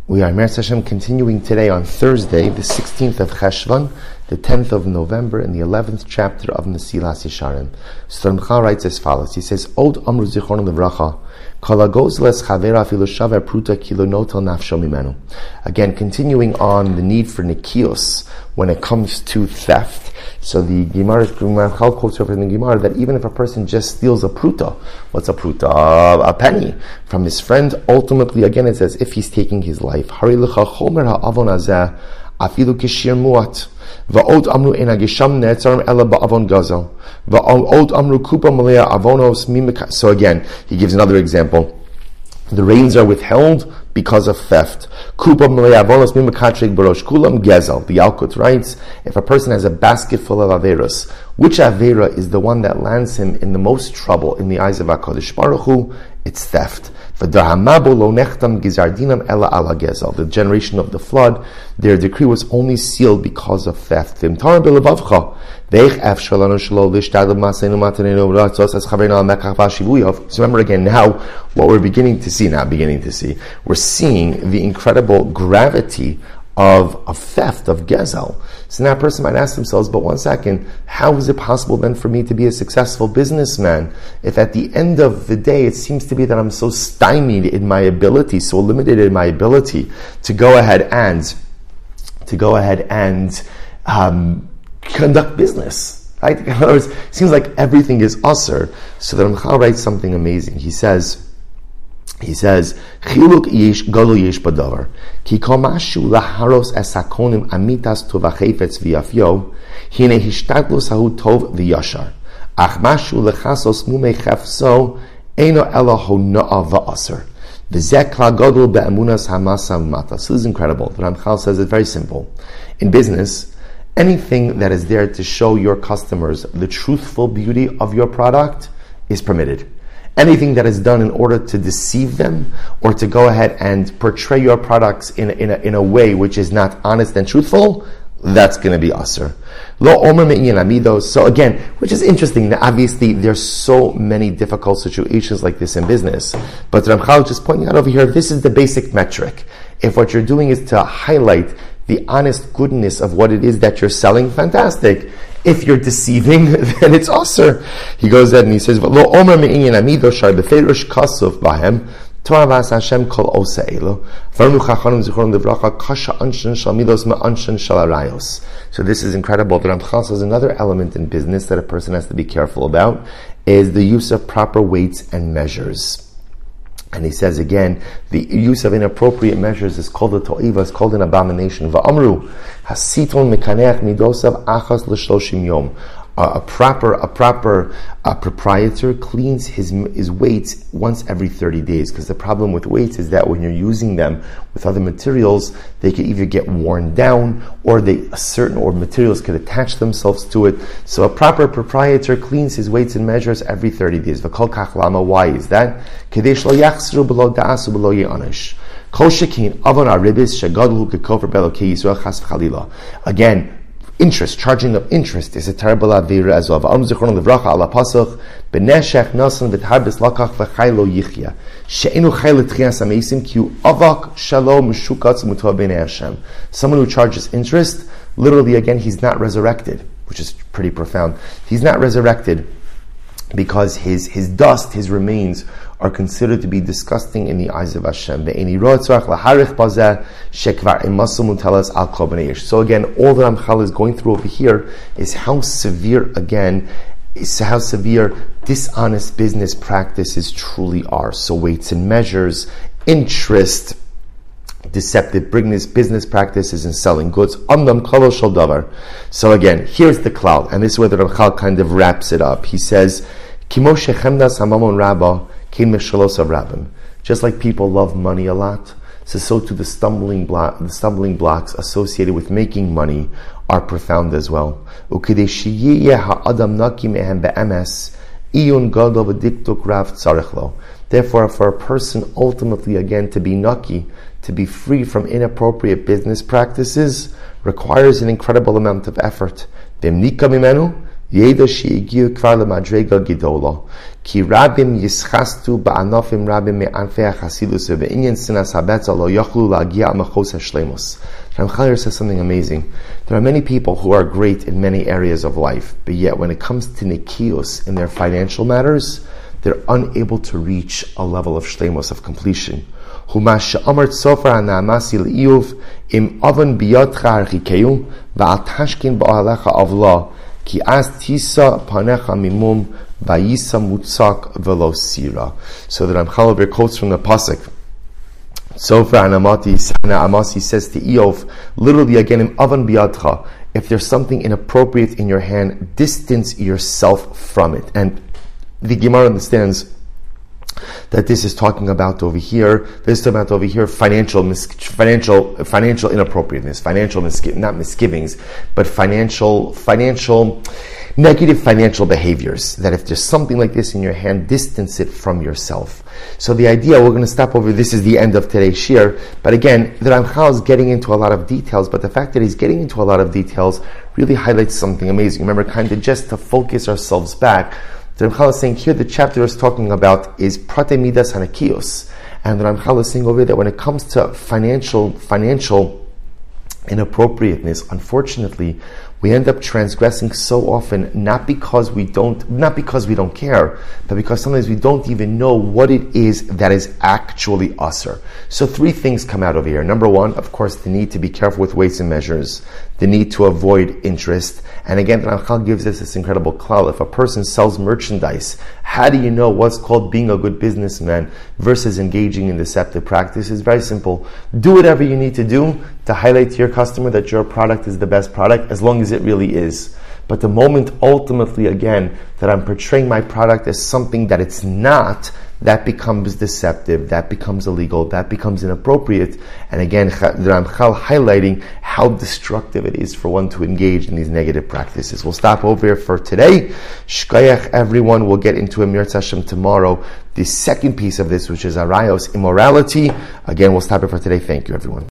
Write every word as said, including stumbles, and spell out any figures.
We are Meretz Hashem continuing today on Thursday, the sixteenth of Cheshvan, the tenth of November, in the eleventh chapter of Mesilas Yesharim. So Ramchal writes as follows. He says, Od Amru Zichron Livracha, Kol hagoz les chavera afilu shaver pruta ki lo notel nafsho mimenu. Again, continuing on the need for nikios when it comes to theft. So the Gemara, Ramchal quotes over in the Gemara that even if a person just steals a pruta, what's a pruta? Uh, a penny from his friend, ultimately, again, it's as if he's taking his life. Hari lecha chomer ha'avon hazeh afilu kishir muat. Va'od amru ena gesham ne'etzarim ela ba'avon gazel. Va'od amru kupa malea avonos mimika. So again, he gives another example. The rains are withheld because of theft. Kupa malea avonos mimikatrik barosh kulam gezel. The Yalkut writes, if a person has a basket full of averos, which avera is the one that lands him in the most trouble in the eyes of HaKadosh Baruch Hu? It's theft. The generation of the flood, their decree was only sealed because of theft. So remember again, now what we're beginning to see, now beginning to see, we're seeing the incredible gravity of, of theft, of gezel. So now a person might ask themselves, but one second, how is it possible then for me to be a successful businessman if at the end of the day it seems to be that I'm so stymied in my ability, so limited in my ability to go ahead and to go ahead and um, conduct business, right? In other words, it seems like everything is usher. So the Ramchal writes something amazing. He says, He says, Chiluk yesh gadol yesh badavar, ki kol mashu laharos es hakonim amitas tov hachefetz v'yafyo, hine hishtadlus hahu tov v'yashar, ach mashu lechasos mumei chefso, eino ela hona'a v'aser, v'zeh kla gadol be'emunas hamasa v'mata. So this is incredible. The Ramchal says it's very simple. In business, anything that is there to show your customers the truthful beauty of your product is permitted. Anything that is done in order to deceive them or to go ahead and portray your products in, in, a, in a way which is not honest and truthful, that's going to be asur. Lo omer me'inyan amidos. So again, which is interesting. Now obviously, there's so many difficult situations like this in business. But Ramchal just pointing out over here, this is the basic metric. If what you're doing is to highlight the honest goodness of what it is that you're selling, fantastic. If you're deceiving, then it's asur. He goes ahead and he says, "Lo omer me'inyan amido shar beferish kasuf bahem to'avas Hashem kol osa elo v'arnu chachanim zichron devracha kasha anshin shal midos ma'anshin shal arayos." So this is incredible. The Ramchal says another element in business that a person has to be careful about is the use of proper weights and measures. And he says again, the use of inappropriate measures is called a to'iva, is called an abomination. Va'amru, hasiton mekaneach midosav achas l'shloshim yom. A proper, a proper a proprietor cleans his his weights once every thirty days. Because the problem with weights is that when you're using them with other materials, they could either get worn down, or they a certain or materials could attach themselves to it. So a proper proprietor cleans his weights and measures every thirty days. V'kol kach lama. Why is that? Kadesh lo yachsru b'lo da'asu b'lo ye'anish. Kol shekin avon aribis shegadlu kekofer belo keYisrael chas v'chalila. Again, interest, charging of interest is a terrible avera as well. V'am zichron livracha ala pasach b'neshech nasan v'tarbis lakach v'chaylo yichya she'enu chaylo tchias amesim ki hu avak shalom meshukatz mutah b'nei Hashem. Someone who charges interest, literally again, he's not resurrected, which is pretty profound. He's not resurrected because his his dust, his remains, are considered to be disgusting in the eyes of Hashem. So again, all the Ramchal is going through over here is how severe, again, is how severe dishonest business practices truly are. So weights and measures, interest, deceptive business business practices in selling goods. So again, here's the cloud, and this is where the Ramchal kind of wraps it up. He says, just like people love money a lot, so so too the stumbling block, the stumbling blocks associated with making money are profound as well. Therefore, for a person ultimately again to be naki, to be free from inappropriate business practices, requires an incredible amount of effort. Yeda she'igiu kvar lemadrega gidola. Ki rabim yischastu ba'anofim rabim me'anfei hasidus ve'inyan sinas habetza lo yochlu la'agia mechos hashlemus. Ramchal says something amazing. There are many people who are great in many areas of life, but yet when it comes to nikios in their financial matters, they're unable to reach a level of shlemus, of completion. Humash amart sofar anamasi li'iyuv im oven biyotcha archikeu va'al tashkin ba'alecha avla ki az tisa panecha mimum va'yisa mutzak velo sira. So the Ramchal quotes from the pasuk. Sofar anamati amasi says to Eov, literally again in oven biyotcha, if there's something inappropriate in your hand, distance yourself from it. And the Gemara understands that this is talking about over here. This is talking about over here financial, mis- financial, financial inappropriateness, financial misgi- not misgivings, but financial, financial, negative financial behaviors. That if there's something like this in your hand, distance it from yourself. So the idea, we're going to stop over. This is the end of today's shir. But again, the Ramchal is getting into a lot of details. But the fact that he's getting into a lot of details really highlights something amazing. Remember, kind of just to focus ourselves back. The Ramchal is saying here the chapter is talking about is Prate Midas Hanakios. And the Ramchal is saying over here that when it comes to financial financial inappropriateness, unfortunately, we end up transgressing so often, not because we don't, not because we don't care, but because sometimes we don't even know what it is that is actually usser. So three things come out of here. Number one, of course, the need to be careful with weights and measures, the need to avoid interest. And again, the Ramchal gives us this incredible klal. If a person sells merchandise, how do you know what's called being a good businessman versus engaging in deceptive practices? Very simple. Do whatever you need to do to highlight to your customer that your product is the best product, as long as it really is. But the moment ultimately, again, that I'm portraying my product as something that it's not, that becomes deceptive, that becomes illegal, that becomes inappropriate. And again, the Ramchal highlighting how destructive it is for one to engage in these negative practices. We'll stop over here for today. Shkoyach, everyone. We'll get into Amir Hashem tomorrow. The second piece of this, which is Arayos, immorality. Again, we'll stop it for today. Thank you, everyone.